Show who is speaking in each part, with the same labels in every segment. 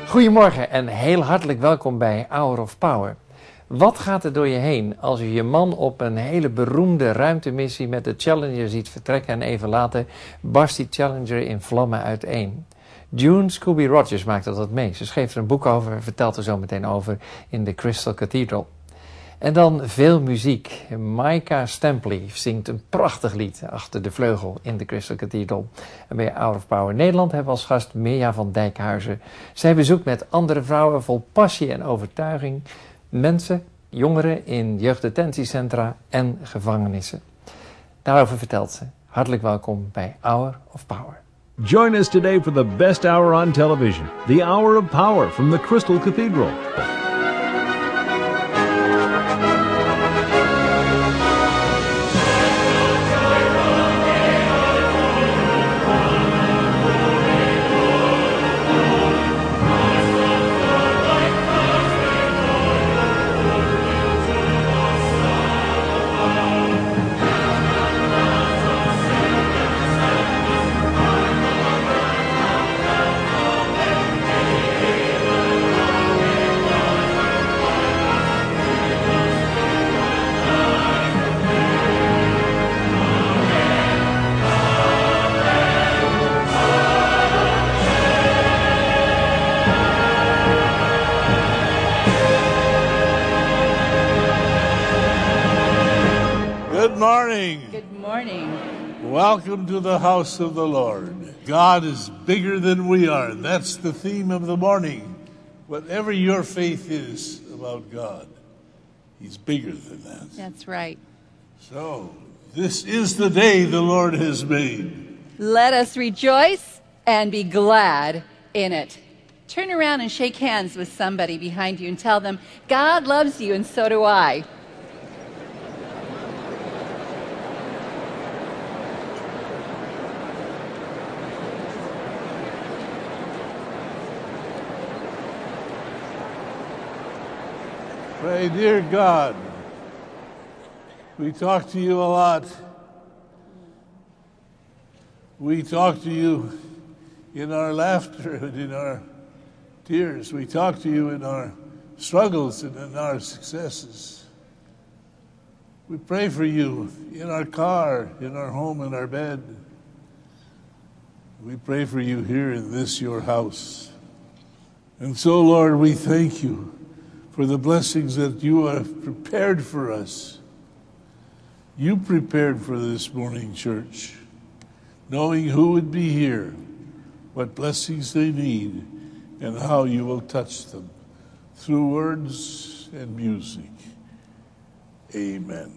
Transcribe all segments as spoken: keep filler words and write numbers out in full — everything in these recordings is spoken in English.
Speaker 1: Goedemorgen en heel hartelijk welkom bij Hour of Power. Wat gaat er door je heen als je je man op een hele beroemde ruimtemissie met de Challenger ziet vertrekken en even later barst die Challenger in vlammen uiteen? June Scooby Rogers maakte dat mee. Ze schreef er een boek over en vertelt er zo meteen over in de Crystal Cathedral. En dan veel muziek. Maika Stempley zingt een prachtig lied achter de vleugel in de Crystal Cathedral. En bij Hour of Power Nederland hebben we als gast Mirja van Dijkhuizen. Zij bezoekt met andere vrouwen vol passie en overtuiging mensen, jongeren in jeugddetentiecentra en gevangenissen. Daarover vertelt ze. Hartelijk welkom bij Hour of Power.
Speaker 2: Join us today for the best hour on television, the Hour of Power from the Crystal Cathedral.
Speaker 3: Welcome to the house of the Lord. God is bigger than we are. That's the theme of the morning. Whatever your faith is about God, He's bigger than that.
Speaker 4: That's right.
Speaker 3: So, this is the day the Lord has made.
Speaker 4: Let us rejoice and be glad in it. Turn around and shake hands with somebody behind you and tell them, God loves you and so do I.
Speaker 3: Pray, dear God, we talk to you a lot. We talk to you in our laughter and in our tears. We talk to you in our struggles and in our successes. We pray for you in our car, in our home, in our bed. We pray for you here in this, your house. And so, Lord, we thank you for the blessings that you have prepared for us. You prepared for this morning, church, knowing who would be here, what blessings they need, and how you will touch them through words and music. Amen.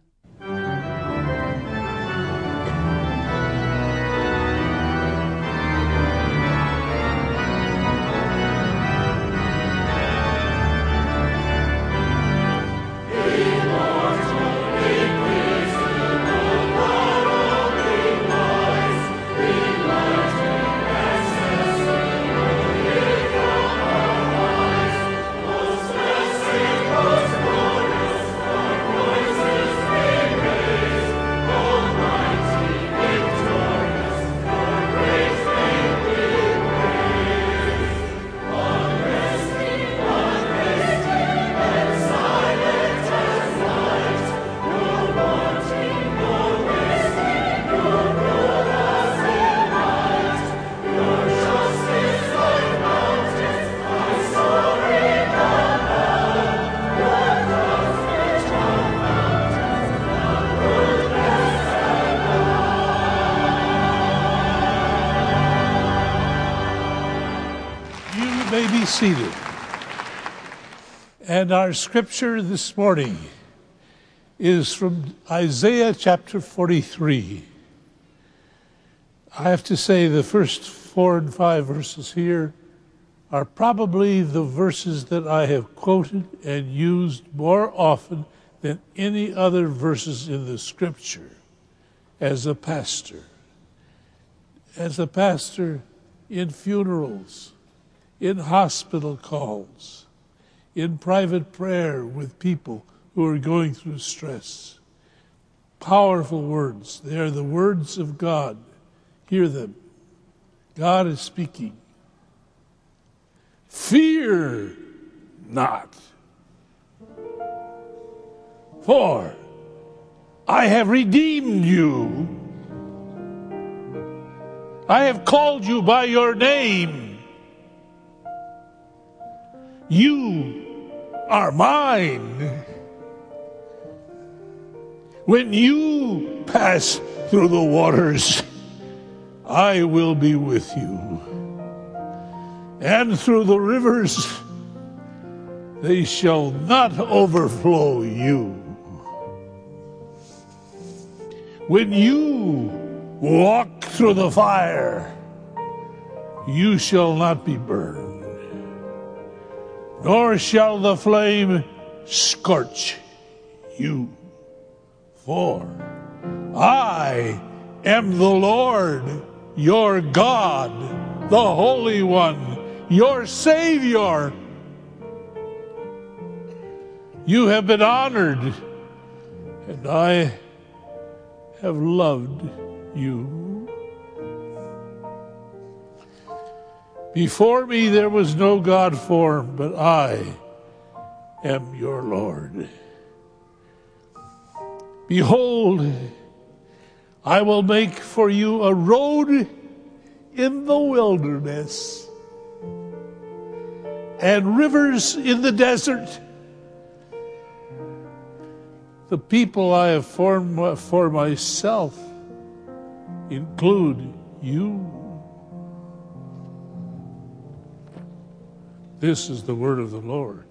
Speaker 3: Seated. And our scripture this morning is from Isaiah chapter forty-three. I have to say the first four and five verses here are probably the verses that I have quoted and used more often than any other verses in the scripture as a pastor. As a pastor in funerals, in hospital calls, in private prayer with people who are going through stress. Powerful words. They are the words of God. Hear them. God is speaking. Fear not. For I have redeemed you. I have called you by your name. You are mine. When you pass through the waters, I will be with you. And through the rivers, they shall not overflow you. When you walk through the fire, you shall not be burned, nor shall the flame scorch you. For I am the Lord, your God, the Holy One, your Savior. You have been honored, and I have loved you. Before me there was no God formed, but I am your Lord. Behold, I will make for you a road in the wilderness and rivers in the desert. The people I have formed for myself include you. This is the word of the Lord.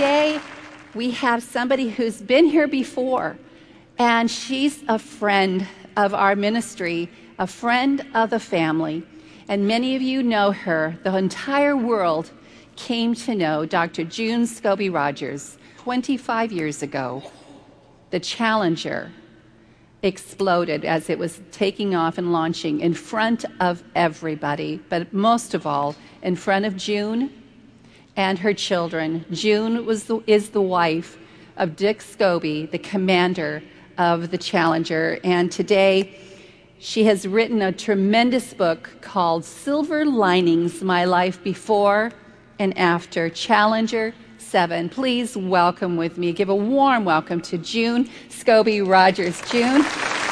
Speaker 4: today we have somebody who's been here before, and she's a friend of our ministry, a friend of the family, and many of you know her. The entire world came to know Doctor June Scobie Rogers. twenty-five years ago, the Challenger exploded as it was taking off and launching in front of everybody, but most of all, in front of June and her children. June was the, is the wife of Dick Scobie, the commander of the Challenger, and today she has written a tremendous book called Silver Linings, My Life Before and After Challenger seven. Please welcome with me, give a warm welcome to June Scobie Rogers. June.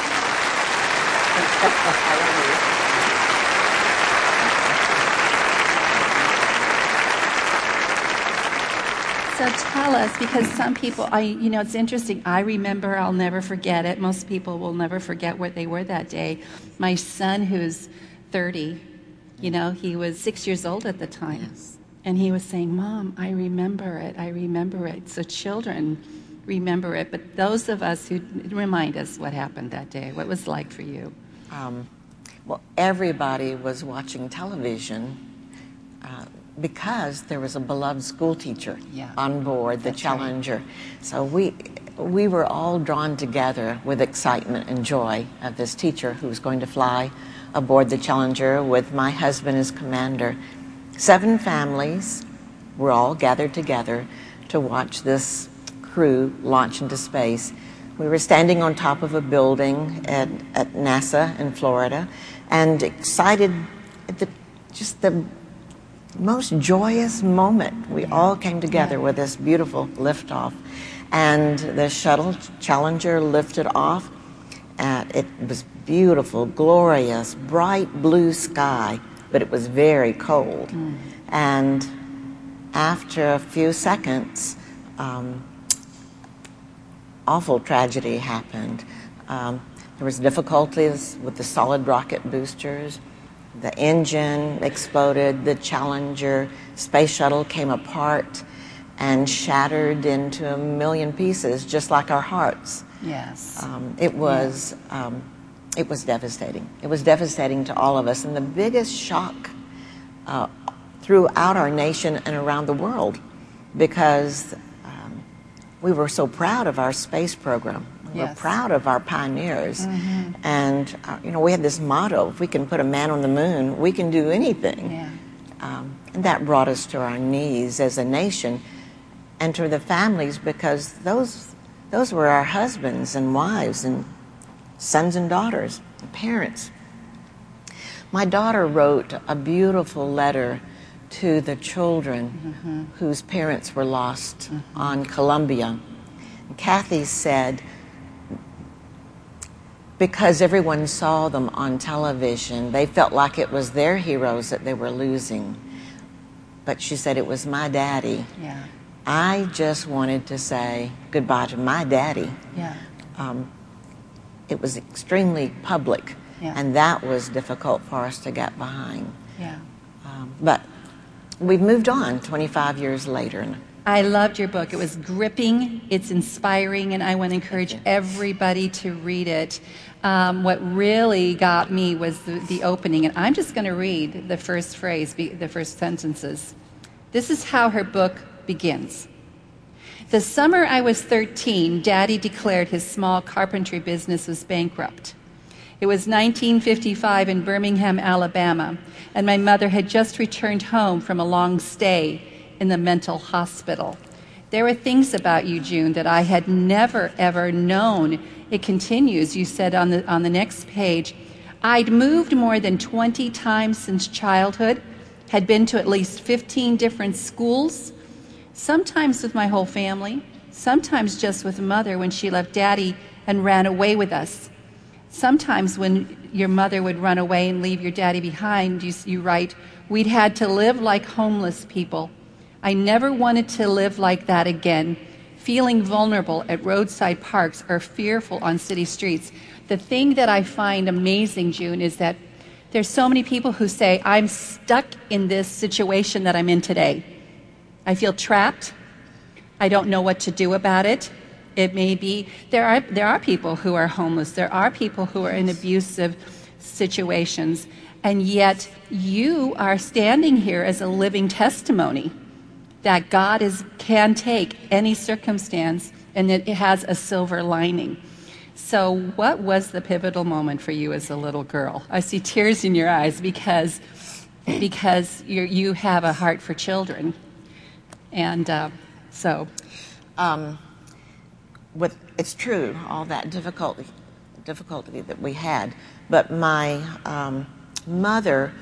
Speaker 4: So tell us, because some people, I, you know, it's interesting. I remember, I'll never forget it. Most people will never forget where they were that day. My son, who's thirty, you know, he was six years old at the time.
Speaker 5: Yes.
Speaker 4: And he was saying, Mom, I remember it, I remember it. So children remember it, but those of us who, remind us what happened that day, what it was like for you.
Speaker 5: Um, well, everybody was watching television uh, because there was a beloved school teacher
Speaker 4: Yeah.
Speaker 5: on board the
Speaker 4: That's
Speaker 5: Challenger.
Speaker 4: right.
Speaker 5: So we, we were all drawn together with excitement and joy of this teacher who was going to fly aboard the Challenger with my husband as commander. Seven families were all gathered together to watch this crew launch into space. We were standing on top of a building at, at NASA in Florida and excited at the, just the most joyous moment. We all came together
Speaker 4: Yeah.
Speaker 5: with this beautiful liftoff. And the shuttle Challenger lifted off. And it was beautiful, glorious, bright blue sky, but it was very cold. Mm. And after a few seconds, um, awful tragedy happened. Um, there was difficulties with the solid rocket boosters. The engine exploded. The Challenger space shuttle came apart and shattered into a million pieces, just like our hearts.
Speaker 4: Yes.
Speaker 5: Um, it was yeah. um, it was devastating. It was devastating to all of us, and the biggest shock uh, throughout our nation and around the world, because um, we were so proud of our space program. We
Speaker 4: Yes.
Speaker 5: were proud of our pioneers,
Speaker 4: Mm-hmm.
Speaker 5: and uh, you know, we had this motto: if we can put a man on the moon, we can do anything.
Speaker 4: Yeah.
Speaker 5: Um, and that brought us to our knees as a nation, and to the families, because those those were our husbands and wives and sons and daughters and parents. My daughter wrote a beautiful letter to the children mm-hmm. whose parents were lost mm-hmm. on Columbia. And Kathy said, because everyone saw them on television, they felt like it was their heroes that they were losing. But she said, it was my daddy.
Speaker 4: Yeah.
Speaker 5: I just wanted to say goodbye to my daddy.
Speaker 4: Yeah.
Speaker 5: Um, it was extremely public,
Speaker 4: Yeah.
Speaker 5: and that was difficult for us to get behind.
Speaker 4: Yeah.
Speaker 5: Um, but we've moved on twenty-five years later.
Speaker 4: I loved your book. It was gripping, it's inspiring, and I want to encourage everybody to read it. Um, what really got me was the, the opening, and I'm just going to read the first phrase, the first sentences. This is how her book begins. The summer I was thirteen, Daddy declared his small carpentry business was bankrupt. It was nineteen fifty-five in Birmingham, Alabama, and my mother had just returned home from a long stay in the mental hospital. There were things about you, June, that I had never, ever known. It continues, you said on the, on the next page, I'd moved more than twenty times since childhood, had been to at least fifteen different schools, sometimes with my whole family, sometimes just with Mother when she left Daddy and ran away with us. Sometimes when your mother would run away and leave your daddy behind, you, you write, we'd had to live like homeless people. I never wanted to live like that again, feeling vulnerable at roadside parks or fearful on city streets. The thing that I find amazing, June, is that there's so many people who say, I'm stuck in this situation that I'm in today. I feel trapped. I don't know what to do about it. It may be, there are, there are people who are homeless. There are people who are in abusive situations. And yet you are standing here as a living testimony that God is, can take any circumstance and it has a silver lining. So what was the pivotal moment for you as a little girl? I see tears in your eyes because, because you're, you have a heart for children. And uh, so...
Speaker 5: Um, with, it's true, all that difficulty, difficulty that we had. But my um, mother,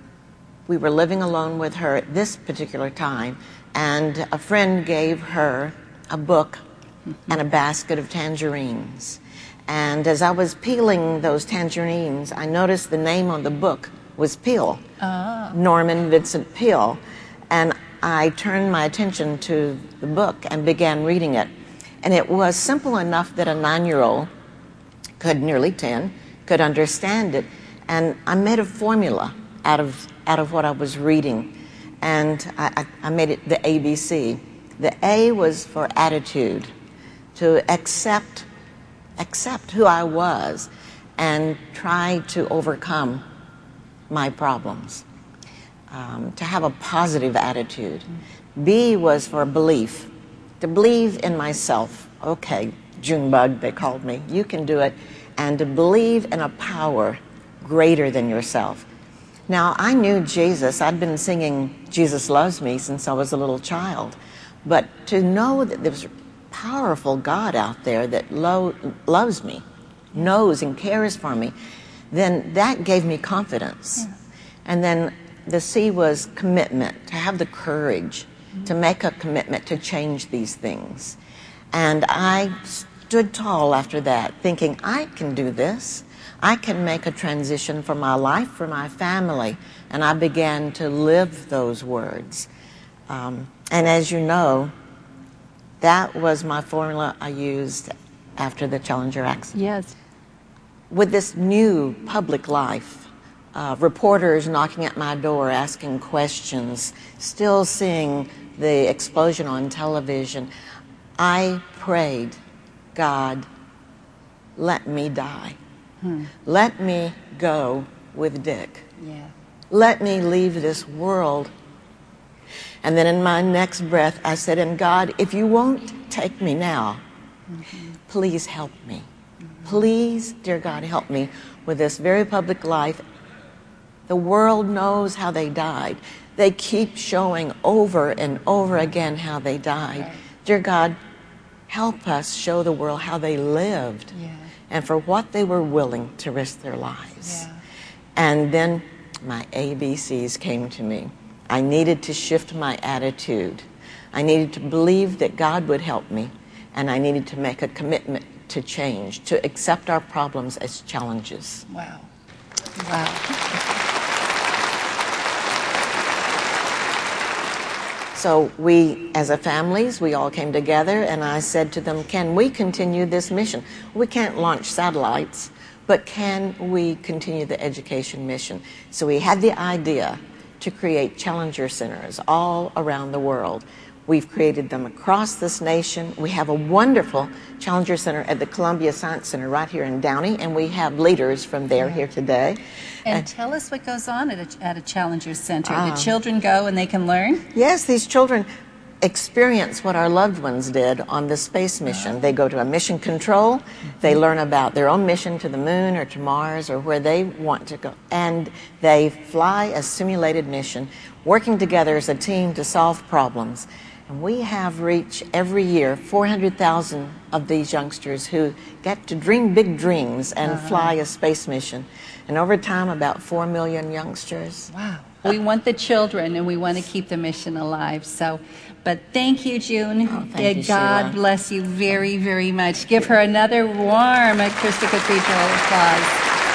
Speaker 5: we were living alone with her at this particular time, and a friend gave her a book and a basket of tangerines. And as I was peeling those tangerines, I noticed the name on the book was Peale, oh. Norman Vincent Peale. And I turned my attention to the book and began reading it. And it was simple enough that a nine-year-old, could nearly ten, could understand it. And I made a formula out of, out of what I was reading. And I, I, I made it the A B C. The A was for attitude, to accept, accept who I was and try to overcome my problems, um, to have a positive attitude. B was for belief, to believe in myself. Okay, Junebug, they called me. You can do it. And to believe in a power greater than yourself. Now, I knew Jesus. I'd been singing Jesus Loves Me since I was a little child. But to know that there's a powerful God out there that lo- loves me, knows and cares for me, then that gave me confidence. Yeah. And then the C was commitment, to have the courage to make a commitment to change these things. And I stood tall after that, thinking, I can do this. I can make a transition for my life, for my family. And I began to live those words. Um, and as you know, that was my formula I used after the Challenger accident.
Speaker 4: Yes.
Speaker 5: With this new public life, uh, reporters knocking at my door, asking questions, still seeing the explosion on television, I prayed, God, let me die. Hmm. Let me go with Dick.
Speaker 4: Yeah.
Speaker 5: Let me leave this world. And then in my next breath, I said, and God, if you won't take me now, mm-hmm. please help me. Mm-hmm. Please, dear God, help me with this very public life. The world knows how they died. They keep showing over and over again how they died. Right. Dear God, help us show the world how they lived yeah. and for what they were willing to risk their lives. Yeah. And then my A B Cs came to me. I needed to shift my attitude. I needed to believe that God would help me, and I needed to make a commitment to change, to accept our problems as challenges.
Speaker 4: Wow. Wow.
Speaker 5: So we, as a families, we all came together, and I said to them, can we continue this mission? We can't launch satellites, but can we continue the education mission? So we had the idea to create Challenger Centers all around the world. We've created them across this nation. We have a wonderful Challenger Center at the Columbia Science Center right here in Downey, and we have leaders from there here today.
Speaker 4: And uh, tell us what goes on at a, at a Challenger Center. Uh, the children go and they can learn?
Speaker 5: Yes, these children experience what our loved ones did on the space mission. Uh, they go to a mission control. Mm-hmm. They learn about their own mission to the moon or to Mars or where they want to go. And they fly a simulated mission, working together as a team to solve problems. And we have reached every year four hundred thousand of these youngsters who get to dream big dreams and uh-huh. fly a space mission. And over time, about four million youngsters.
Speaker 4: Wow. We want the children, and we want to keep the mission alive. So, but thank you, June.
Speaker 5: Oh, thank you,
Speaker 4: God
Speaker 5: Sheila.
Speaker 4: Bless you very, very much. Give her another warm Crystal Cathedral applause.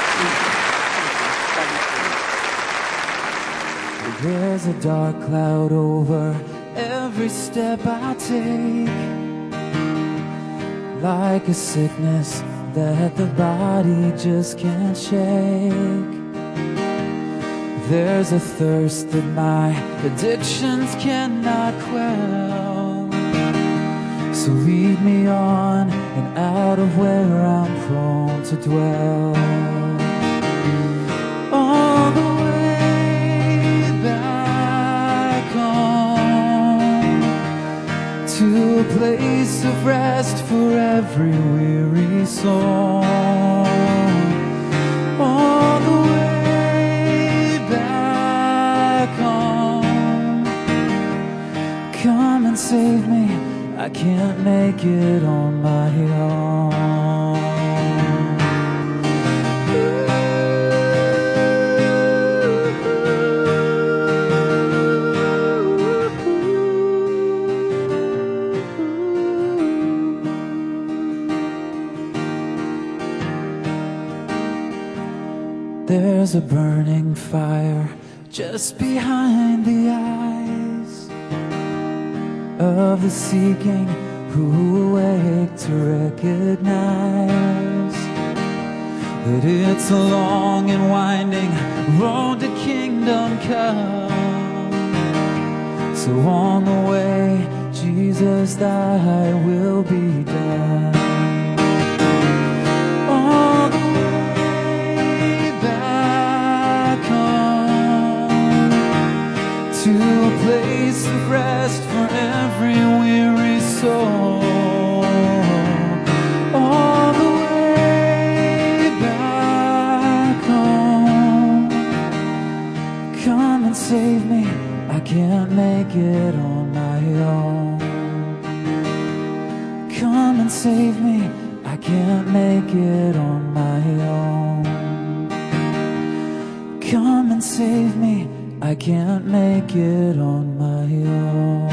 Speaker 6: There's a dark cloud over every step I take, like a sickness that the body just can't shake. There's a thirst that my addictions cannot quell, So lead me on and out of where I'm prone to dwell. All the way back home, to a place of rest for every weary soul. All the way back home, come and save me, I can't make it on my own. There's a burning fire just behind the eyes of the seeking who awake to recognize that it's a long and winding road to kingdom come. So on the way, Jesus, thy will be done. All the way back home, to a place of rest for every weary soul. All the way back home, come and save me, I can't make it on my own. Come and save me, I can't make it on my own. Come and save me, I can't make it on my own.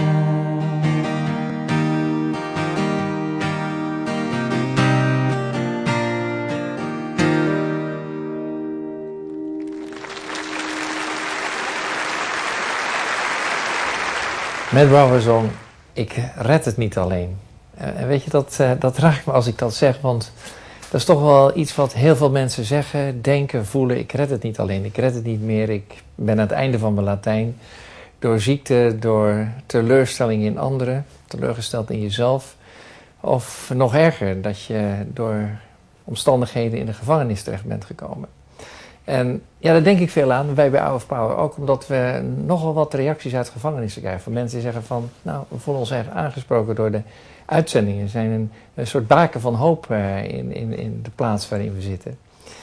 Speaker 1: Matt Brower zong Ik red het niet alleen. En weet je, dat, uh, dat raakt me als ik dat zeg, want dat is toch wel iets wat heel veel mensen zeggen, denken, voelen. Ik red het niet alleen, ik red het niet meer, ik ben aan het einde van mijn Latijn. Door ziekte, door teleurstelling in anderen, teleurgesteld in jezelf. Of nog erger, dat je door omstandigheden in de gevangenis terecht bent gekomen. En ja, daar denk ik veel aan, wij bij Hour of Power ook, omdat we nogal wat reacties uit gevangenissen krijgen. Van mensen die zeggen van, nou, we voelen ons erg aangesproken door de uitzendingen. We zijn een, een soort baken van hoop uh, in, in, in de plaats waarin we zitten.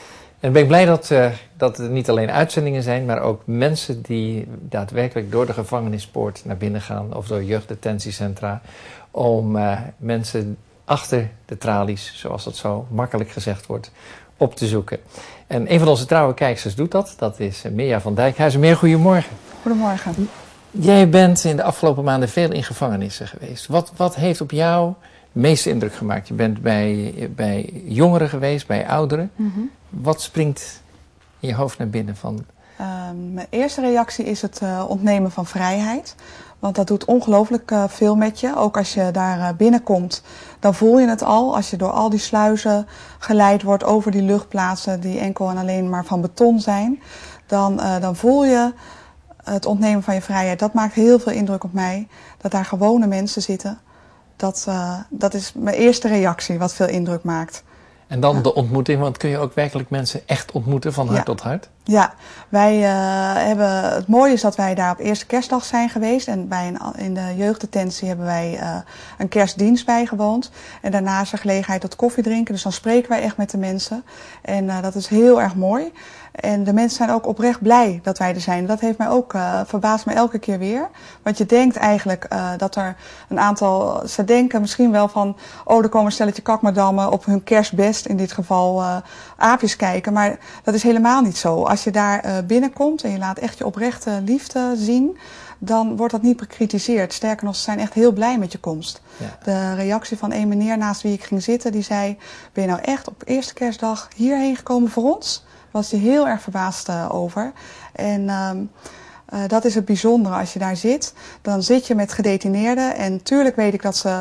Speaker 1: En ben ik blij dat, uh, dat het niet alleen uitzendingen zijn, maar ook mensen die daadwerkelijk door de gevangenispoort naar binnen gaan, of door jeugddetentiecentra, om uh, mensen achter de tralies, zoals dat zo makkelijk gezegd wordt, op te zoeken. En een van onze trouwe kijkers doet dat. Dat is Mirja van Dijkhuizen. Meer goedemorgen.
Speaker 7: Goedemorgen.
Speaker 1: Jij bent in de afgelopen maanden veel in gevangenissen geweest. Wat, wat heeft op jou de meeste indruk gemaakt? Je bent bij, bij jongeren geweest, bij ouderen.
Speaker 7: Mm-hmm.
Speaker 1: Wat springt in je hoofd naar binnen van?
Speaker 7: Uh, mijn eerste reactie is het uh, ontnemen van vrijheid. Want dat doet ongelooflijk uh, veel met je. Ook als je daar uh, binnenkomt, dan voel je het al. Als je door al die sluizen geleid wordt over die luchtplaatsen die enkel en alleen maar van beton zijn. Dan, uh, dan voel je het ontnemen van je vrijheid. Dat maakt heel veel indruk op mij. Dat daar gewone mensen zitten. Dat, uh, dat is mijn eerste reactie wat veel indruk maakt.
Speaker 1: En dan
Speaker 7: ja.
Speaker 1: de ontmoeting, want kun je ook werkelijk mensen echt ontmoeten van hart
Speaker 7: ja.
Speaker 1: tot hart?
Speaker 7: Ja, wij uh, hebben, het mooie is dat wij daar op eerste kerstdag zijn geweest. En bij een, in de jeugddetentie hebben wij uh, een kerstdienst bijgewoond. En daarna is er gelegenheid tot koffie drinken. Dus dan spreken wij echt met de mensen. En uh, dat is heel erg mooi. En de mensen zijn ook oprecht blij dat wij er zijn. Dat heeft mij ook, uh, verbaasd me elke keer weer. Want je denkt eigenlijk uh, dat er een aantal, ze denken misschien wel van, oh, er komen een stelletje kakmadammen op hun kerstbest, in dit geval uh, aapjes kijken. Maar dat is helemaal niet zo. Als je daar uh, binnenkomt en je laat echt je oprechte liefde zien, dan wordt dat niet bekritiseerd. Sterker nog, ze zijn echt heel blij met je komst. Ja. De reactie van een meneer naast wie ik ging zitten, die zei, ben je nou echt op eerste kerstdag hierheen gekomen voor ons? Was hij heel erg verbaasd uh, over. En um, uh, dat is het bijzondere. Als je daar zit, dan zit je met gedetineerden. En tuurlijk weet ik dat ze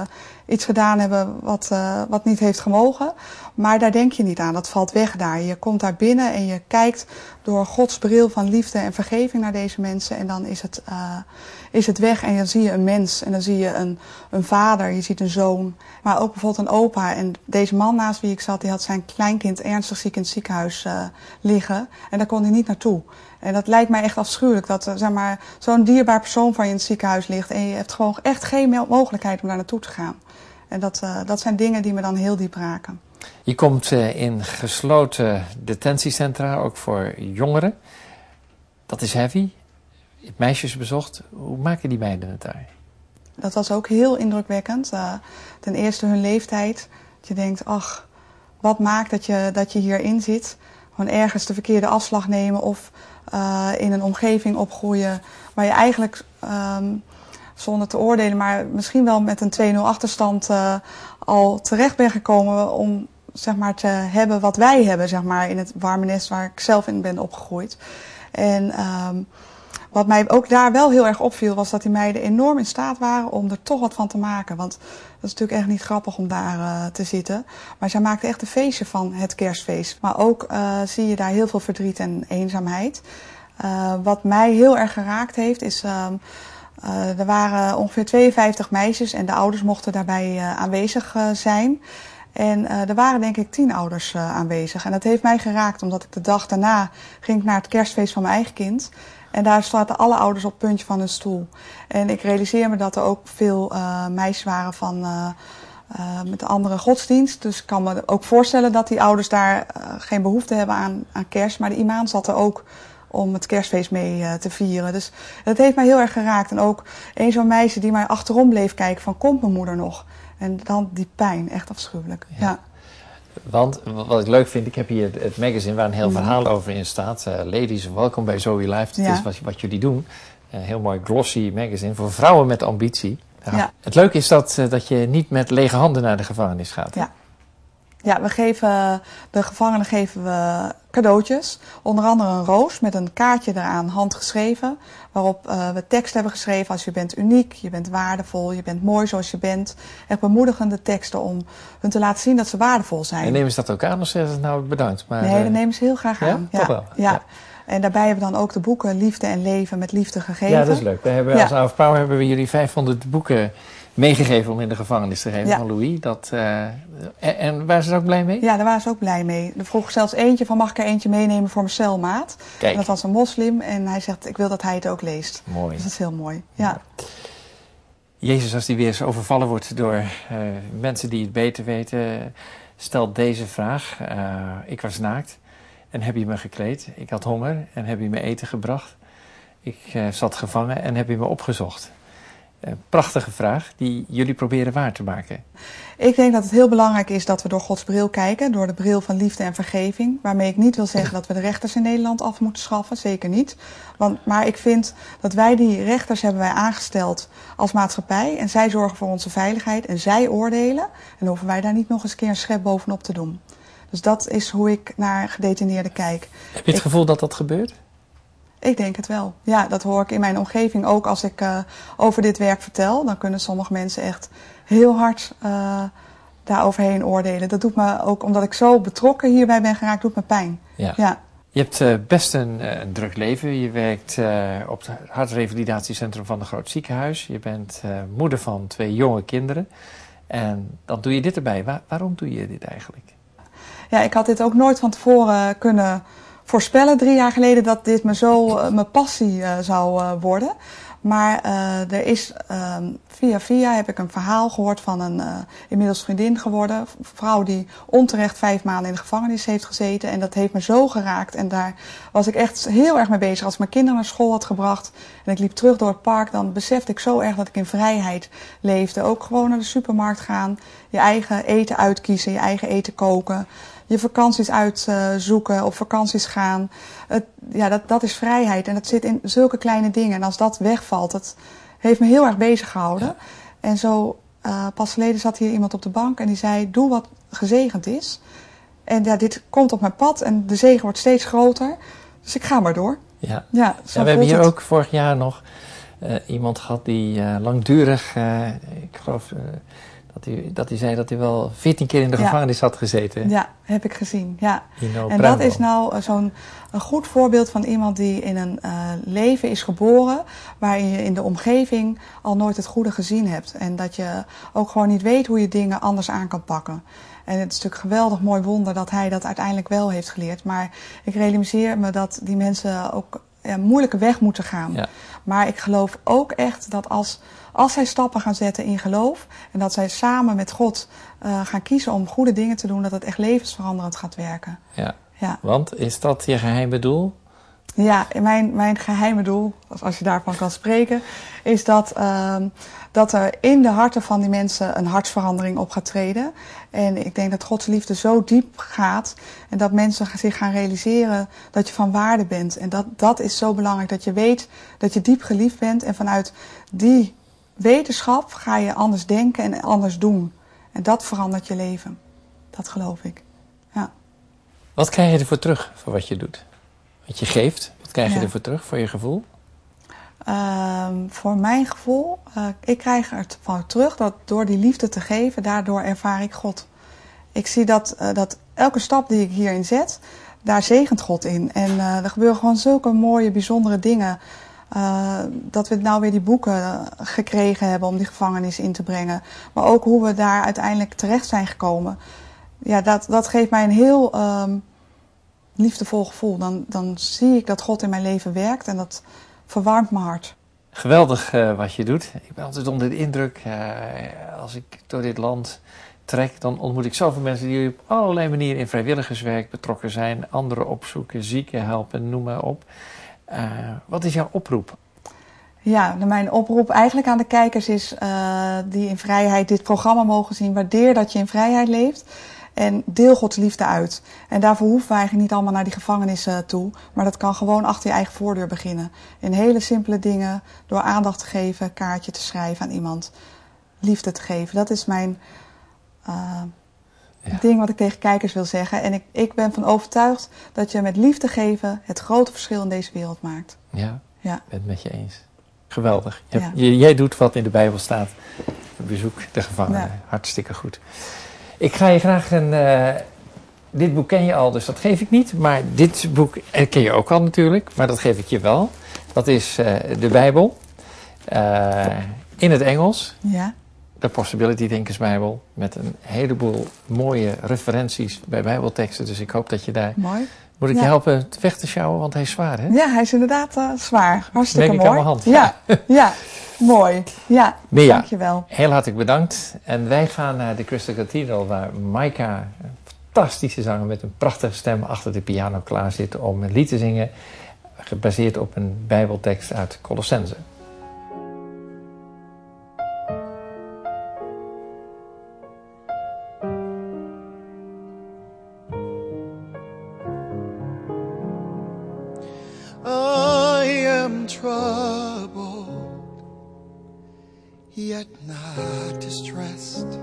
Speaker 7: iets gedaan hebben wat, uh, wat niet heeft gemogen. Maar daar denk je niet aan. Dat valt weg daar. Je komt daar binnen en je kijkt door Gods bril van liefde en vergeving naar deze mensen. En dan is het, uh, is het weg en dan zie je een mens. En dan zie je een, een vader, je ziet een zoon. Maar ook bijvoorbeeld een opa. En deze man naast wie ik zat, die had zijn kleinkind ernstig ziek in het ziekenhuis uh, liggen. En daar kon hij niet naartoe. En dat lijkt mij echt afschuwelijk. Dat uh, zeg maar, zo'n dierbaar persoon van je in het ziekenhuis ligt. En je hebt gewoon echt geen mogelijkheid om daar naartoe te gaan. En dat, uh, dat zijn dingen die me dan heel diep raken.
Speaker 1: Je komt uh, in gesloten detentiecentra, ook voor jongeren. Dat is heavy. Je hebt meisjes bezocht. Hoe maken die meiden het daar?
Speaker 7: Dat was ook heel indrukwekkend. Uh, ten eerste hun leeftijd. Dat je denkt, ach, wat maakt dat je, dat je hierin zit? Gewoon ergens de verkeerde afslag nemen of uh, in een omgeving opgroeien waar je eigenlijk, um, zonder te oordelen, maar misschien wel met een twee nul achterstand uh, al terecht bent gekomen om zeg maar te hebben wat wij hebben, zeg maar, in het warme nest waar ik zelf in ben opgegroeid. En um, wat mij ook daar wel heel erg opviel, was dat die meiden enorm in staat waren om er toch wat van te maken. Want dat is natuurlijk echt niet grappig om daar uh, te zitten. Maar zij maakten echt een feestje van het kerstfeest. Maar ook uh, zie je daar heel veel verdriet en eenzaamheid. Uh, wat mij heel erg geraakt heeft, is uh, uh, er waren ongeveer tweeënvijftig meisjes en de ouders mochten daarbij uh, aanwezig uh, zijn. En uh, er waren denk ik tien ouders uh, aanwezig. En dat heeft mij geraakt, omdat ik de dag daarna ging naar het kerstfeest van mijn eigen kind. En daar zaten alle ouders op het puntje van hun stoel. En ik realiseer me dat er ook veel uh, meisjes waren van, uh, uh, met een andere godsdienst. Dus ik kan me ook voorstellen dat die ouders daar uh, geen behoefte hebben aan, aan kerst. Maar de imam zat er ook om het kerstfeest mee uh, te vieren. Dus dat heeft mij heel erg geraakt. En ook een zo'n meisje die mij achterom bleef kijken van, komt mijn moeder nog? En dan die pijn, echt afschuwelijk. Ja. Ja.
Speaker 1: Want wat ik leuk vind, ik heb hier het, het magazine waar een heel verhaal over in staat. Uh, ladies, welkom bij Zoe Life. Het ja. is wat, wat jullie doen. Een heel mooi glossy magazine voor vrouwen met ambitie. Ja. Ja. Het leuke is dat, uh, dat je niet met lege handen naar de gevangenis gaat.
Speaker 7: Ja. Ja, we geven, de gevangenen geven we cadeautjes. Onder andere een roos met een kaartje eraan handgeschreven. Waarop uh, we tekst hebben geschreven als je bent uniek, je bent waardevol, je bent mooi zoals je bent. Echt bemoedigende teksten om hun te laten zien dat ze waardevol zijn.
Speaker 1: En nemen ze dat ook aan of zeggen ze nou bedankt? Maar,
Speaker 7: nee, dat
Speaker 1: uh,
Speaker 7: nemen ze heel graag aan.
Speaker 1: Ja, toch wel?
Speaker 7: Ja. Ja. En daarbij hebben we dan ook de boeken Liefde en Leven met liefde gegeven.
Speaker 1: Ja, dat is leuk. We hebben, ja. Als Hour of Power hebben we jullie vijfhonderd boeken meegegeven om in de gevangenis te geven ja. van Louis. Dat, uh, en, en waren ze er ook blij mee?
Speaker 7: Ja, daar waren ze ook blij mee. Er vroeg zelfs eentje van, mag ik er eentje meenemen voor mijn celmaat?
Speaker 1: Kijk.
Speaker 7: En dat was een moslim en hij zegt, ik wil dat hij het ook leest.
Speaker 1: Mooi.
Speaker 7: Dus dat is heel mooi. Ja.
Speaker 1: Ja. Jezus, als hij weer eens overvallen wordt door uh, mensen die het beter weten, stelt deze vraag. Uh, ik was naakt en heb je me gekleed? Ik had honger en heb je me eten gebracht? Ik uh, zat gevangen en heb je me opgezocht? Een prachtige vraag die jullie proberen waar te maken.
Speaker 7: Ik denk dat het heel belangrijk is dat we door Gods bril kijken. Door de bril van liefde en vergeving. Waarmee ik niet wil zeggen dat we de rechters in Nederland af moeten schaffen. Zeker niet. Want, maar ik vind dat wij die rechters hebben wij aangesteld als maatschappij. En zij zorgen voor onze veiligheid. En zij oordelen. En dan hoeven wij daar niet nog eens een keer een schep bovenop te doen. Dus dat is hoe ik naar gedetineerden kijk.
Speaker 1: Heb je het
Speaker 7: ik,
Speaker 1: gevoel dat dat gebeurt?
Speaker 7: Ik denk het wel. Ja, dat hoor ik in mijn omgeving ook als ik uh, over dit werk vertel. Dan kunnen sommige mensen echt heel hard uh, daar overheen oordelen. Dat doet me ook, omdat ik zo betrokken hierbij ben geraakt, doet me pijn.
Speaker 1: Ja.
Speaker 7: Ja.
Speaker 1: Je hebt uh, best een, uh, een druk leven. Je werkt uh, op het hartrevalidatatiecentrum van een groot ziekenhuis. Je bent uh, moeder van twee jonge kinderen. En dan doe je dit erbij. Waar, waarom doe je dit eigenlijk?
Speaker 7: Ja, ik had dit ook nooit van tevoren kunnen voorspellen drie jaar geleden dat dit me zo uh, mijn passie uh, zou uh, worden. Maar uh, er is uh, via via heb ik een verhaal gehoord van een uh, inmiddels vriendin geworden vrouw die onterecht vijf maanden in de gevangenis heeft gezeten. En dat heeft me zo geraakt. En daar was ik echt heel erg mee bezig. Als ik mijn kinderen naar school had gebracht en ik liep terug door het park, dan besefte ik zo erg dat ik in vrijheid leefde. Ook gewoon naar de supermarkt gaan, je eigen eten uitkiezen, je eigen eten koken. Je vakanties uitzoeken, op vakanties gaan. Het, ja, dat, dat is vrijheid. En dat zit in zulke kleine dingen. En als dat wegvalt, dat heeft me heel erg bezig gehouden. Ja. En zo, uh, pas geleden zat hier iemand op de bank en die zei, doe wat gezegend is. En ja, dit komt op mijn pad en de zegen wordt steeds groter. Dus ik ga maar door.
Speaker 1: Ja,
Speaker 7: ja,
Speaker 1: ja we hebben hier het. ook vorig jaar nog uh, iemand gehad die uh, langdurig, uh, ik geloof... Uh, Dat hij, dat hij zei dat hij wel veertien keer in de
Speaker 7: Ja.
Speaker 1: gevangenis had gezeten.
Speaker 7: Ja, heb ik gezien. Ja.
Speaker 1: Ino
Speaker 7: En
Speaker 1: Bravo.
Speaker 7: dat is nou uh, zo'n een goed voorbeeld van iemand die in een uh, leven is geboren waarin je in de omgeving al nooit het goede gezien hebt. En dat je ook gewoon niet weet hoe je dingen anders aan kan pakken. En het is natuurlijk een geweldig mooi wonder dat hij dat uiteindelijk wel heeft geleerd. Maar ik realiseer me dat die mensen ook ja, een moeilijke weg moeten gaan.
Speaker 1: Ja.
Speaker 7: Maar ik geloof ook echt dat als, als zij stappen gaan zetten in geloof en dat zij samen met God uh, gaan kiezen om goede dingen te doen, dat het echt levensveranderend gaat werken.
Speaker 1: Ja.
Speaker 7: Ja,
Speaker 1: Want is dat je geheime doel?
Speaker 7: ja mijn, mijn geheime doel, als je daarvan kan spreken, is dat, uh, dat er in de harten van die mensen een hartsverandering op gaat treden. En ik denk dat Gods liefde zo diep gaat en dat mensen zich gaan realiseren dat je van waarde bent. En dat, dat is zo belangrijk, dat je weet dat je diep geliefd bent. En vanuit die wetenschap ga je anders denken en anders doen. En dat verandert je leven. Dat geloof ik. Ja.
Speaker 1: Wat krijg je ervoor terug voor wat je doet? Wat je geeft, wat krijg je
Speaker 7: Ja.
Speaker 1: ervoor terug voor je gevoel?
Speaker 7: Um, voor mijn gevoel, uh, ik krijg er van terug dat door die liefde te geven, daardoor ervaar ik God. Ik zie dat, uh, dat elke stap die ik hierin zet, daar zegent God in. En uh, er gebeuren gewoon zulke mooie, bijzondere dingen. Uh, dat we nou weer die boeken uh, gekregen hebben om die gevangenis in te brengen. Maar ook hoe we daar uiteindelijk terecht zijn gekomen. Ja, dat, dat geeft mij een heel um, liefdevol gevoel. Dan, dan zie ik dat God in mijn leven werkt en dat verwarmt mijn hart.
Speaker 1: Geweldig uh, wat je doet. Ik ben altijd onder de indruk. Uh, als ik door dit land trek, dan ontmoet ik zoveel mensen die op allerlei manieren in vrijwilligerswerk betrokken zijn. Anderen opzoeken, zieken helpen, noem maar op. Uh, wat is jouw oproep?
Speaker 7: Ja, mijn oproep eigenlijk aan de kijkers is uh, die in vrijheid dit programma mogen zien. Waardeer dat je in vrijheid leeft. En deel Gods liefde uit. En daarvoor hoeven we eigenlijk niet allemaal naar die gevangenissen toe. Maar dat kan gewoon achter je eigen voordeur beginnen. In hele simpele dingen. Door aandacht te geven, een kaartje te schrijven aan iemand. Liefde te geven. Dat is mijn uh, ja. ding wat ik tegen kijkers wil zeggen. En ik, ik ben van overtuigd dat je met liefde geven het grote verschil in deze wereld maakt.
Speaker 1: Ja,
Speaker 7: ja.
Speaker 1: ik ben het met je eens. Geweldig. Je hebt,
Speaker 7: Ja.
Speaker 1: je, jij doet wat in de Bijbel staat. Bezoek de gevangenen.
Speaker 7: Ja.
Speaker 1: Hartstikke goed. Ik ga je graag een... Uh, dit boek ken je al, dus dat geef ik niet. Maar dit boek uh, ken je ook al natuurlijk. Maar dat geef ik je wel. Dat is uh, de Bijbel. Uh, in het Engels.
Speaker 7: Ja.
Speaker 1: De Possibility Thinkers Bijbel. Met een heleboel mooie referenties bij Bijbelteksten. Dus ik hoop dat je daar...
Speaker 7: Mooi.
Speaker 1: Moet ik
Speaker 7: ja.
Speaker 1: je helpen weg te sjouwen? Want hij is zwaar, hè?
Speaker 7: Ja, hij is inderdaad uh, zwaar. Hartstikke
Speaker 1: Neem ik
Speaker 7: mooi.
Speaker 1: aan mijn hand.
Speaker 7: Ja, ja, mooi. Ja,
Speaker 1: Mia,
Speaker 7: dankjewel.
Speaker 1: Heel hartelijk bedankt. En wij gaan naar de Crystal Cathedral, waar Maika, een fantastische zanger met een prachtige stem, achter de piano klaar zit om een lied te zingen, gebaseerd op een Bijbeltekst uit Colossense.
Speaker 8: Troubled, yet not distressed,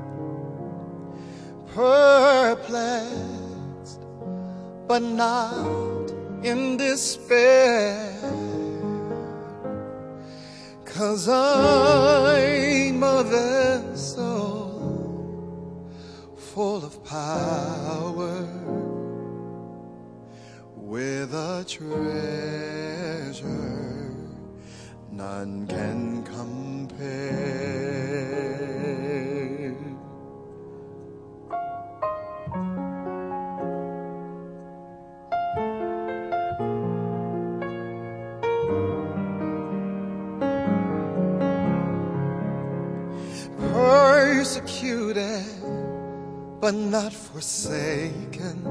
Speaker 8: perplexed, but not in despair, 'cause I'm a vessel full of power, with a treasure none can compare. Persecuted but not forsaken,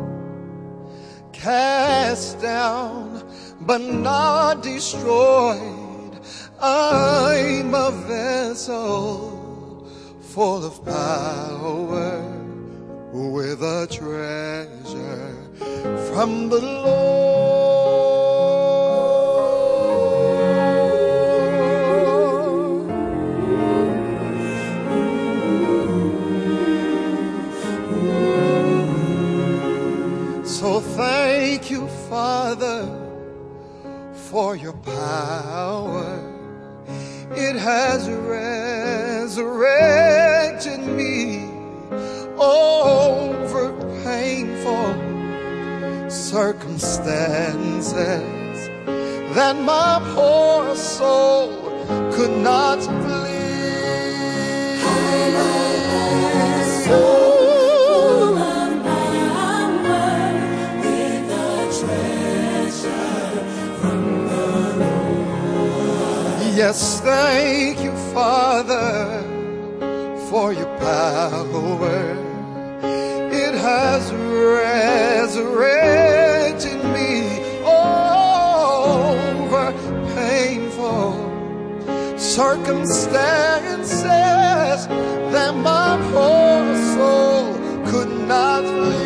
Speaker 8: cast down but not destroyed. I'm a vessel full of power, with a treasure from the Lord. So thank you, Father, for your power. It has rescued resurrected me over painful circumstances that my poor soul could not flee.
Speaker 6: Full of power with a treasure from the Lord.
Speaker 8: Yes, thank you, Father, for your power. It has resurrected me over painful circumstances that my poor soul could not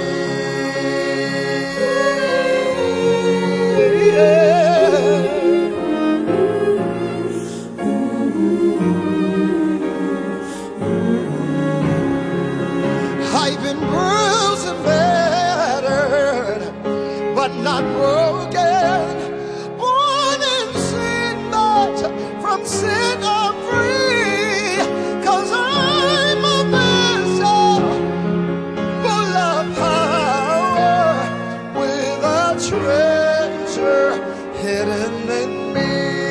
Speaker 8: flee. Yeah. I've been bruised and battered, but not broken. Born in sin, but from sin I'm free. 'Cause I'm a vessel full of power with a treasure hidden in me.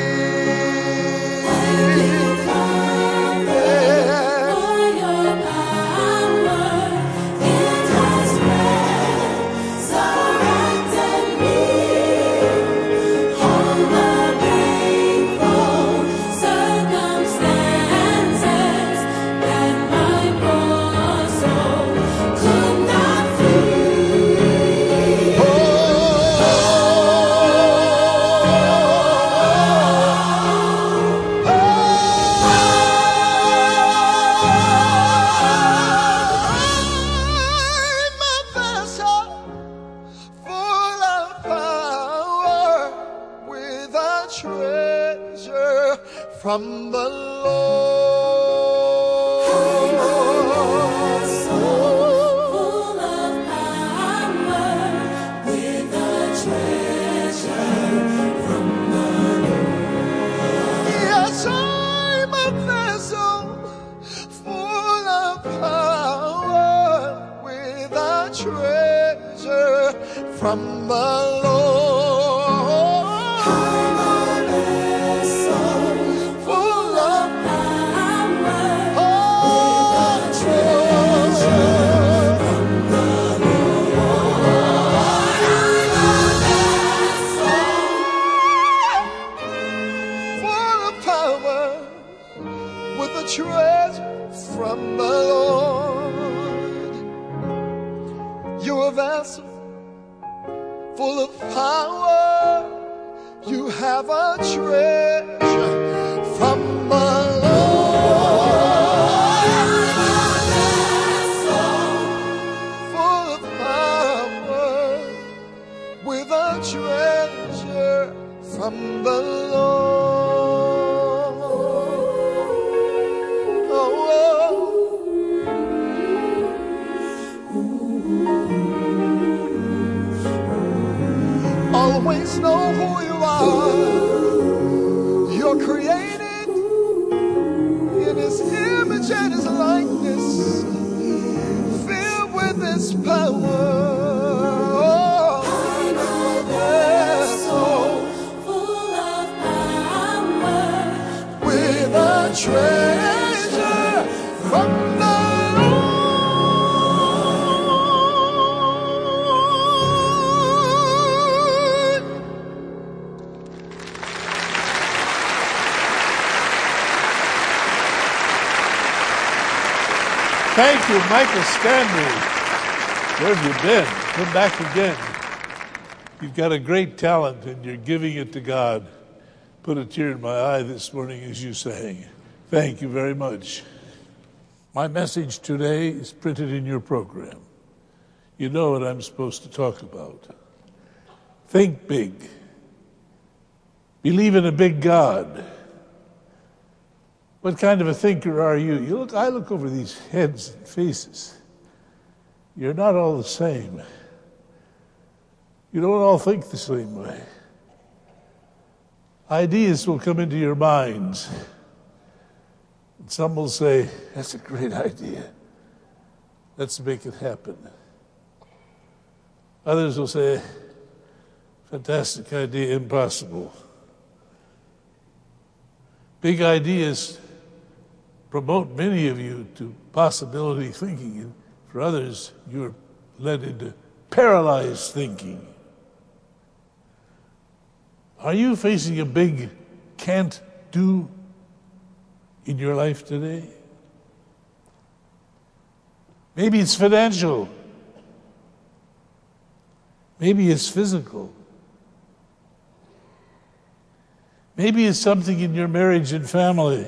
Speaker 8: Treasure from the Lord.
Speaker 6: I'm a soul full of power with a treasure from the Lord.
Speaker 8: Yes, I'm a vessel full of power with a treasure from the Lord. Treasure from the Lord. You're a vessel full of power. You have a treasure from the Lord. Full of power with a treasure from the Lord. Always know who you are. You're created in His image and His likeness, filled with His power.
Speaker 6: I'm a vessel full of power
Speaker 8: with a treasure from the
Speaker 3: Thank you, Michael Stanley. Where have you been? Come back again. You've got a great talent and you're giving it to God. Put a tear in my eye this morning as you sang. Thank you very much. My message today is printed in your program. You know what I'm supposed to talk about. Think big. Believe in a big God. What kind of a thinker are you? You look, I look over these heads and faces. You're not all the same. You don't all think the same way. Ideas will come into your minds. And some will say, that's a great idea. Let's make it happen. Others will say, fantastic idea, impossible. Big ideas promote many of you to possibility thinking, and for others, you're led into paralyzed thinking. Are you facing a big can't do in your life today? Maybe it's financial. Maybe it's physical. Maybe it's something in your marriage and family.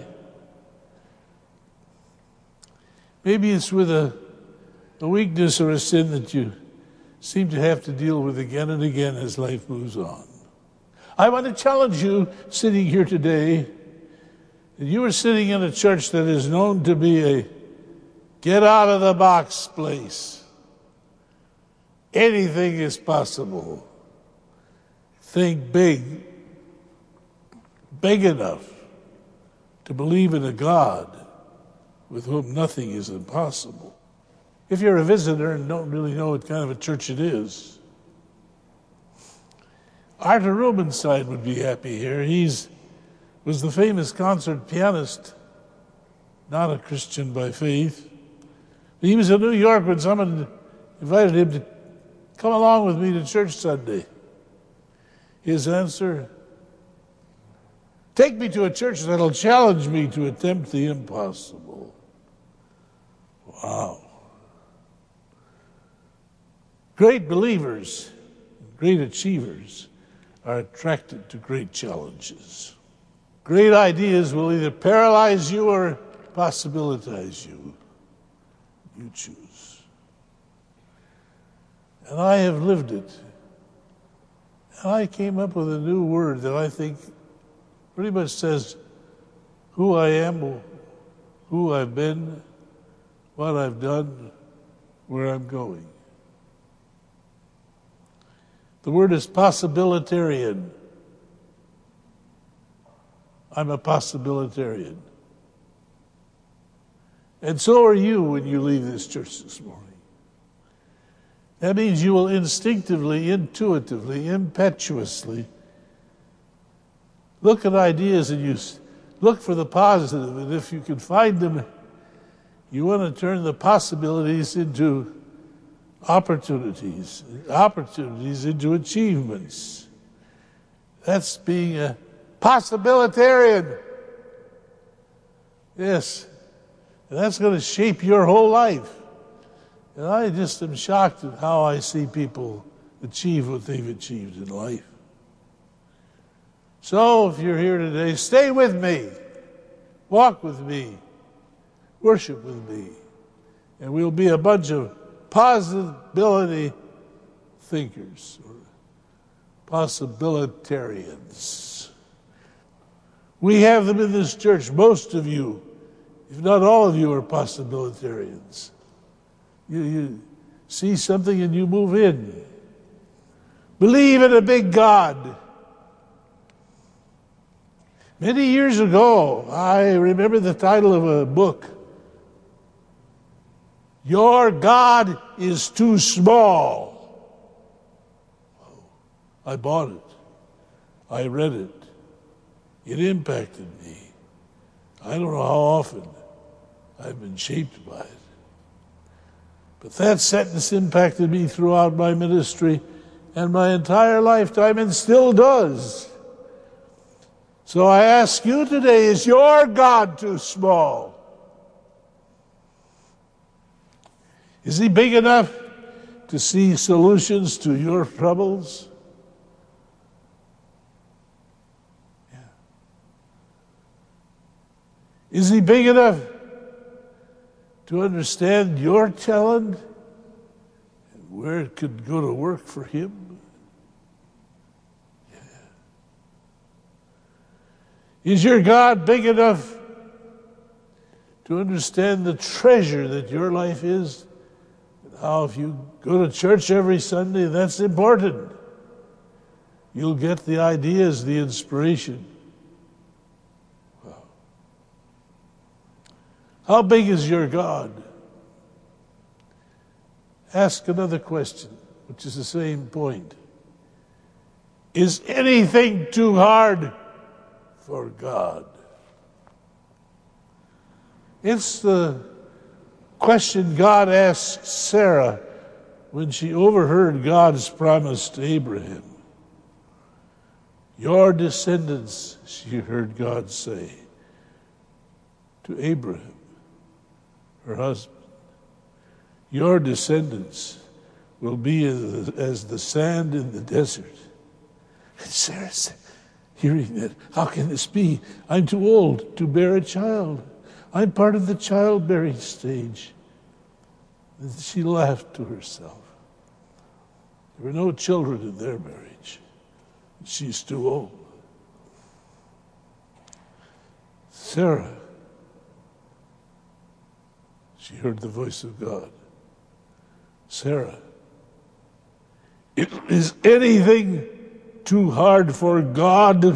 Speaker 3: Maybe it's with a, a weakness or a sin that you seem to have to deal with again and again as life moves on. I want to challenge you sitting here today, that you are sitting in a church that is known to be a get-out-of-the-box place. Anything is possible. Think big, big enough to believe in a God with whom nothing is impossible. If you're a visitor and don't really know what kind of a church it is, Arthur Rubinstein would be happy here. He's was the famous concert pianist, not a Christian by faith. He was in New York when someone invited him to come along with me to church Sunday. His answer, take me to a church that'll challenge me to attempt the impossible. Wow. Great believers, great achievers are attracted to great challenges. Great ideas will either paralyze you or possibilitize you. You choose. And I have lived it. And I came up with a new word that I think pretty much says who I am, who I've been, what I've done, where I'm going. The word is possibilitarian. I'm a possibilitarian. And so are you when you leave this church this morning. That means you will instinctively, intuitively, impetuously look at ideas and you look for the positive, and if you can find them, you want to turn the possibilities into opportunities, opportunities into achievements. That's being a possibilitarian. Yes. And that's going to shape your whole life. And I just am shocked at how I see people achieve what they've achieved in life. So if you're here today, stay with me. Walk with me. Worship with me. And we'll be a bunch of possibility thinkers or possibilitarians. We have them in this church. Most of you, if not all of you, are possibilitarians. You, you see something and you move in. Believe in a big God. Many years ago, I remember the title of a book. Your God is too small. I bought it. I read it. It impacted me. I don't know how often I've been shaped by it. But that sentence impacted me throughout my ministry and my entire lifetime, and still does. So I ask you today, is your God too small? Is he big enough to see solutions to your troubles? Yeah. Is he big enough to understand your talent and where it could go to work for him? Yeah. Is your God big enough to understand the treasure that your life is? How if you go to church every Sunday, that's important. You'll get the ideas, the inspiration. Wow. How big is your God? Ask another question, which is the same point. Is anything too hard for God? It's the question God asked Sarah when she overheard God's promise to Abraham. Your descendants, she heard God say to Abraham, her husband, your descendants will be as, as the sand in the desert. And Sarah said, hearing that, how can this be? I'm too old to bear a child. I'm part of the childbearing stage. And she laughed to herself. There were no children in their marriage. She's too old. Sarah, she heard the voice of God. Sarah, is anything too hard for God? The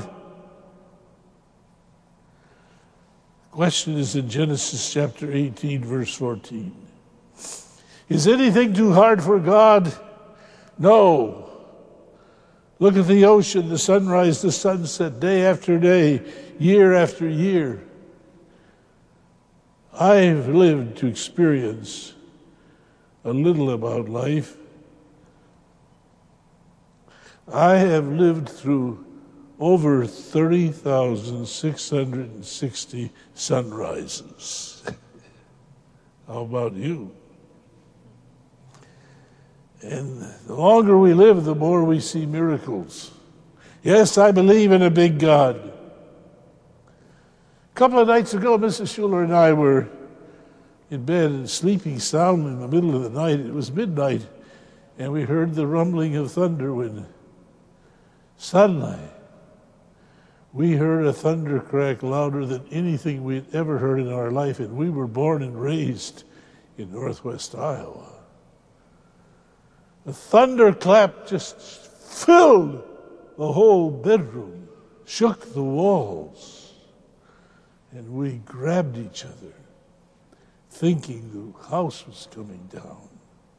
Speaker 3: question is in Genesis chapter eighteen, verse fourteen. Is anything too hard for God? No. Look at the ocean, the sunrise, the sunset, day after day, year after year. I've lived to experience a little about life. I have lived through over thirty thousand six hundred sixty sunrises. How about you? And the longer we live, the more we see miracles. Yes, I believe in a big God. A couple of nights ago, Missus Schuler and I were in bed and sleeping soundly in the middle of the night. It was midnight, and we heard the rumbling of thunder when suddenly we heard a thunder crack louder than anything we'd ever heard in our life, and we were born and raised in northwest Iowa. The thunderclap just filled the whole bedroom, shook the walls, and we grabbed each other, thinking the house was coming down.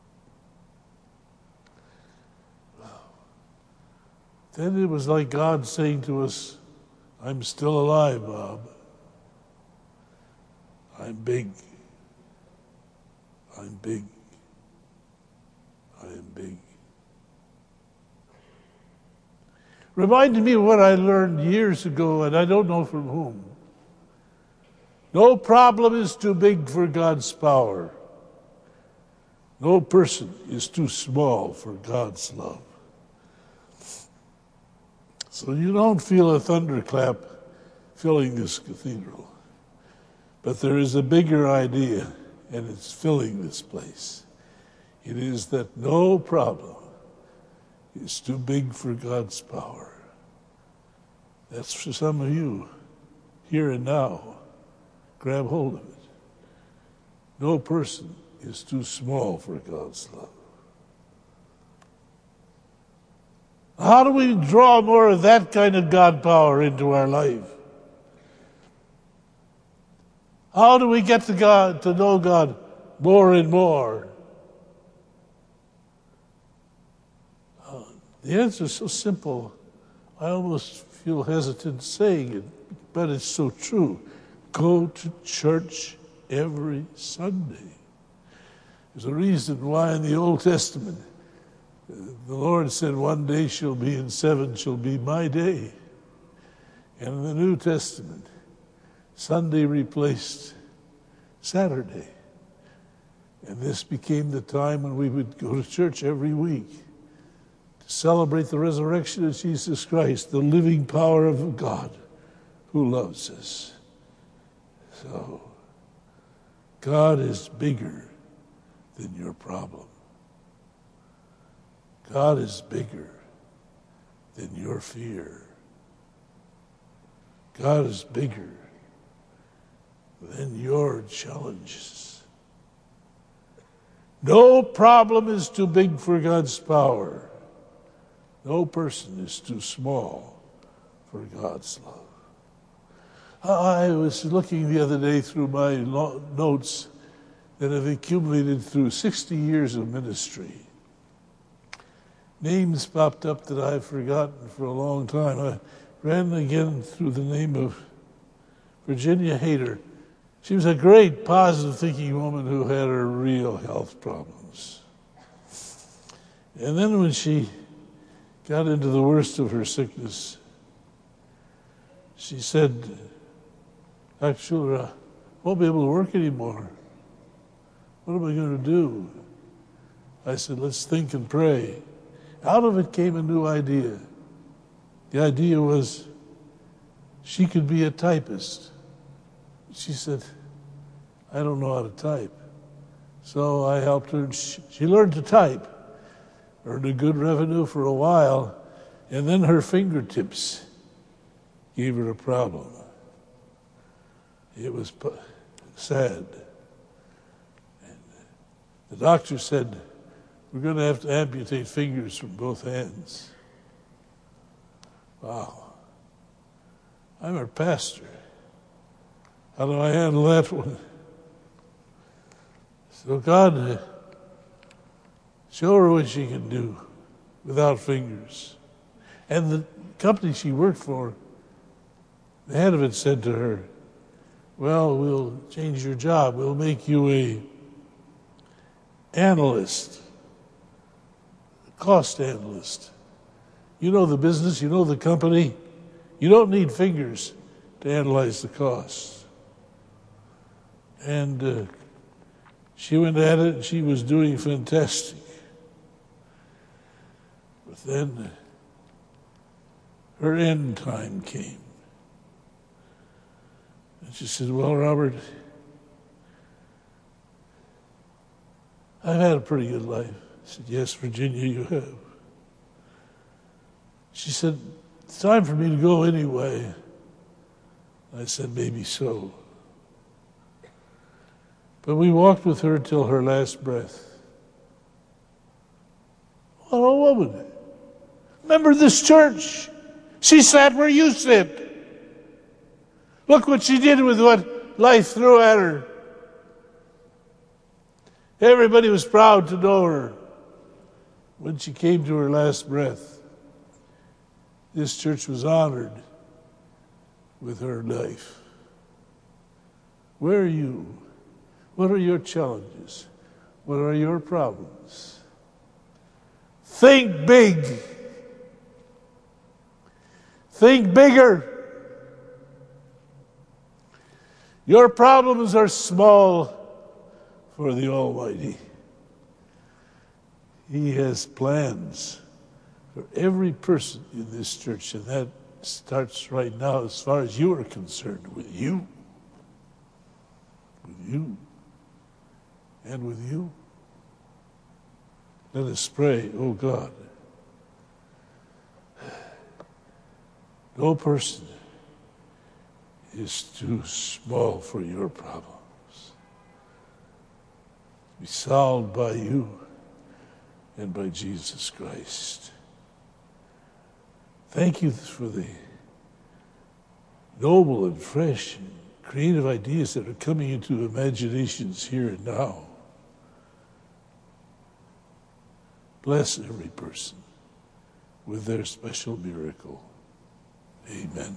Speaker 3: Wow. Then it was like God saying to us, I'm still alive, Bob. I'm big. I'm big. I am big. Reminded me of what I learned years ago, and I don't know from whom. No problem is too big for God's power. No person is too small for God's love. So you don't feel a thunderclap filling this cathedral. But there is a bigger idea, and it's filling this place. It is that no problem is too big for God's power. That's for some of you, here and now. Grab hold of it. No person is too small for God's love. How do we draw more of that kind of God power into our life? How do we get to God, to know God more and more? Uh, the answer is so simple, I almost feel hesitant saying it, but it's so true. Go to church every Sunday. There's a reason why in the Old Testament the Lord said, one day shall be and seven shall be my day. And in the New Testament, Sunday replaced Saturday. And this became the time when we would go to church every week to celebrate the resurrection of Jesus Christ, the living power of God who loves us. So, God is bigger than your problem. God is bigger than your fear. God is bigger than your challenges. No problem is too big for God's power. No person is too small for God's love. I was looking the other day through my lo- notes that have accumulated through sixty years of ministry. Names popped up that I've forgotten for a long time. I ran again through the name of Virginia Hayter. She was a great, positive-thinking woman who had her real health problems. And then when she got into the worst of her sickness, she said, Doctor Schuller, I won't be able to work anymore. What am I going to do? I said, let's think and pray. Out of it came a new idea. The idea was she could be a typist. She said, I don't know how to type. So I helped her. She, she learned to type, earned a good revenue for a while, and then her fingertips gave her a problem. It was sad. And the doctor said, we're going to have to amputate fingers from both hands. Wow. I'm her pastor. How do I handle that one? So God, show her what she can do without fingers. And the company she worked for, the head of it said to her, well, we'll change your job. We'll make you a analyst, a cost analyst. You know the business, you know the company. You don't need fingers to analyze the costs. And uh, she went at it, and she was doing fantastic. But then her end time came. And she said, well, Robert, I've had a pretty good life. I said, yes, Virginia, you have. She said, it's time for me to go anyway. I said, maybe so. But we walked with her till her last breath. What a woman. Remember this church? She sat where you sit. Look what she did with what life threw at her. Everybody was proud to know her. When she came to her last breath, this church was honored with her life. Where are you? What are your challenges? What are your problems? Think big. Think bigger. Your problems are small for the Almighty. He has plans for every person in this church, and that starts right now as far as you are concerned, with you. With you. And with you. Let us pray, oh God. No person is too small for your problems. Be solved by you and by Jesus Christ. Thank you for the noble and fresh and creative ideas that are coming into imaginations here and now. Bless every person with their special miracle. Amen.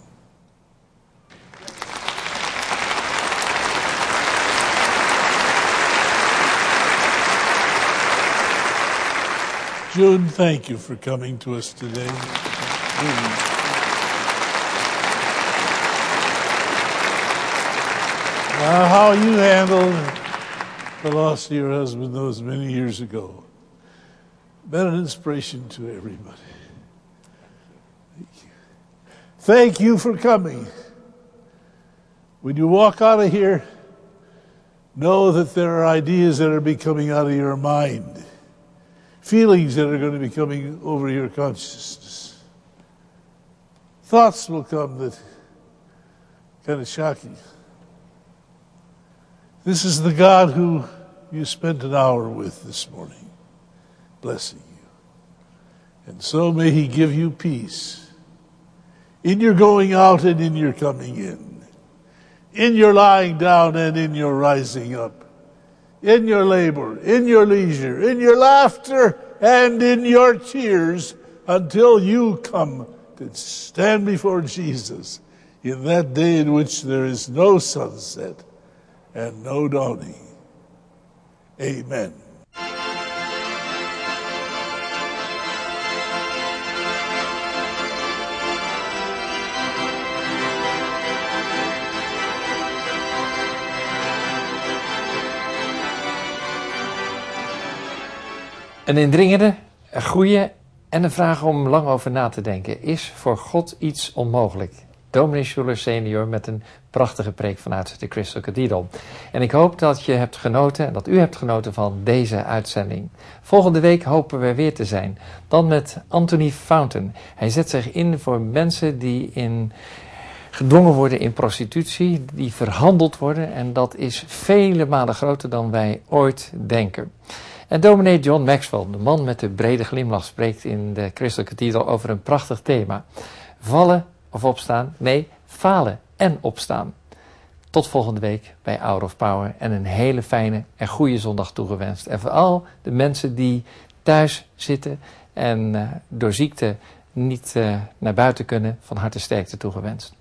Speaker 3: June, thank you for coming to us today. Now, how you handled the loss of your husband those many years ago, been an inspiration to everybody. Thank you. Thank you for coming. When you walk out of here, know that there are ideas that are becoming out of your mind. Feelings that are going to be coming over your consciousness. Thoughts will come that kind of shock you. This is the God who you spent an hour with this morning, blessing you. And so may he give you peace in your going out and in your coming in. in your lying down and in your rising up, in your labor, in your leisure, in your laughter, and in your tears, until you come to stand before Jesus in that day in which there is no sunset and no dawning. Amen.
Speaker 1: Een indringende, een goede en een vraag om lang over na te denken. Is voor God iets onmogelijk? Dominee Schuller senior met een prachtige preek vanuit de Crystal Cathedral. En ik hoop dat je hebt genoten en dat u hebt genoten van deze uitzending. Volgende week hopen we weer te zijn. Dan met Anthony Fountain. Hij zet zich in voor mensen die in... gedwongen worden in prostitutie, die verhandeld worden. En dat is vele malen groter dan wij ooit denken. En dominee John Maxwell, de man met de brede glimlach, spreekt in de Crystal Cathedral over een prachtig thema. Vallen of opstaan? Nee, falen en opstaan. Tot volgende week bij Hour of Power en een hele fijne en goede zondag toegewenst. En vooral de mensen die thuis zitten en uh, door ziekte niet uh, naar buiten kunnen, van harte sterkte toegewenst.